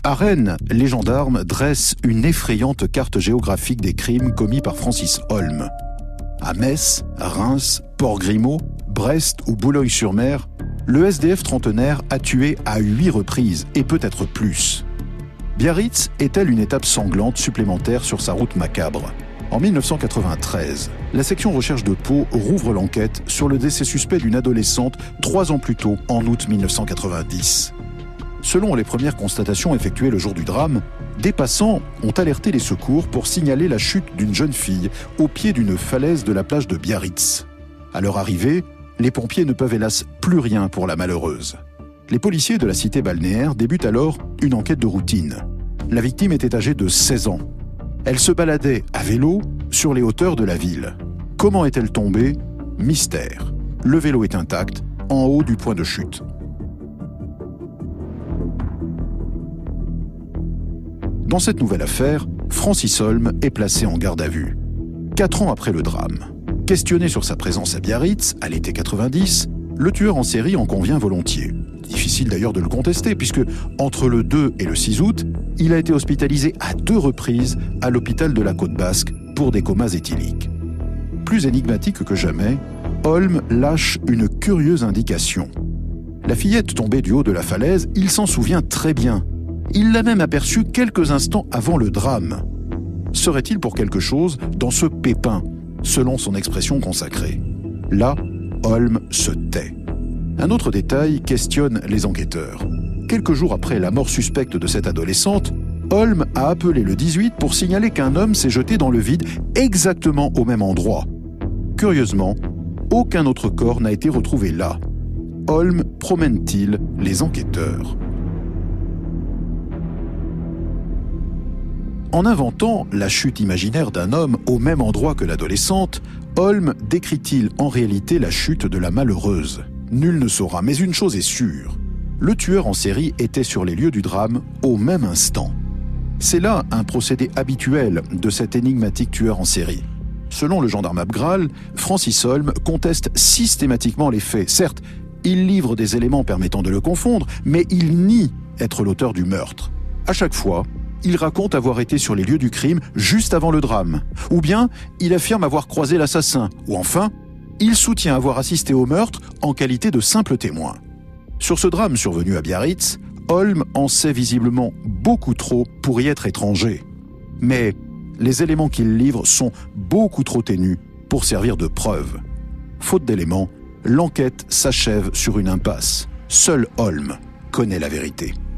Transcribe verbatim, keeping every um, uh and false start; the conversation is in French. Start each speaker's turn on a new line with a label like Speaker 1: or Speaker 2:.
Speaker 1: À Rennes, les gendarmes dressent une effrayante carte géographique des crimes commis par Francis Holm. À Metz, Reims, Port-Grimaud, Brest ou Boulogne-sur-Mer, le S D F trentenaire a tué à huit reprises, et peut-être plus. Biarritz est-elle une étape sanglante supplémentaire sur sa route macabre ? En mille neuf cent quatre-vingt-treize, la section recherche de Pau rouvre l'enquête sur le décès suspect d'une adolescente trois ans plus tôt, en août mille neuf cent quatre-vingt-dix. Selon les premières constatations effectuées le jour du drame, des passants ont alerté les secours pour signaler la chute d'une jeune fille au pied d'une falaise de la plage de Biarritz. À leur arrivée, les pompiers ne peuvent hélas plus rien pour la malheureuse. Les policiers de la cité balnéaire débutent alors une enquête de routine. La victime était âgée de seize ans. Elle se baladait à vélo sur les hauteurs de la ville. Comment est-elle tombée ? Mystère. Le vélo est intact, en haut du point de chute. Dans cette nouvelle affaire, Francis Holm est placé en garde à vue. Quatre ans après le drame, questionné sur sa présence à Biarritz, à l'été quatre-vingt-dix, le tueur en série en convient volontiers. Difficile d'ailleurs de le contester, puisque entre le deux et le six août, il a été hospitalisé à deux reprises à l'hôpital de la Côte Basque pour des comas éthyliques. Plus énigmatique que jamais, Holm lâche une curieuse indication. La fillette tombée du haut de la falaise, il s'en souvient très bien. Il l'a même aperçue quelques instants avant le drame. Serait-il pour quelque chose dans ce pépin, selon son expression consacrée ? Là, Holm se tait. Un autre détail questionne les enquêteurs. Quelques jours après la mort suspecte de cette adolescente, Holm a appelé le dix-huit pour signaler qu'un homme s'est jeté dans le vide exactement au même endroit. Curieusement, aucun autre corps n'a été retrouvé là. Holm promène-t-il les enquêteurs ? En inventant la chute imaginaire d'un homme au même endroit que l'adolescente, Holm décrit-il en réalité la chute de la malheureuse ? Nul ne saura, mais une chose est sûre. Le tueur en série était sur les lieux du drame au même instant. C'est là un procédé habituel de cet énigmatique tueur en série. Selon le gendarme Abgral, Francis Holm conteste systématiquement les faits. Certes, il livre des éléments permettant de le confondre, mais il nie être l'auteur du meurtre. À chaque fois, il raconte avoir été sur les lieux du crime juste avant le drame. Ou bien, il affirme avoir croisé l'assassin. Ou enfin, il soutient avoir assisté au meurtre en qualité de simple témoin. Sur ce drame survenu à Biarritz, Holm en sait visiblement beaucoup trop pour y être étranger. Mais les éléments qu'il livre sont beaucoup trop ténus pour servir de preuve. Faute d'éléments, l'enquête s'achève sur une impasse. Seul Holm connaît la vérité.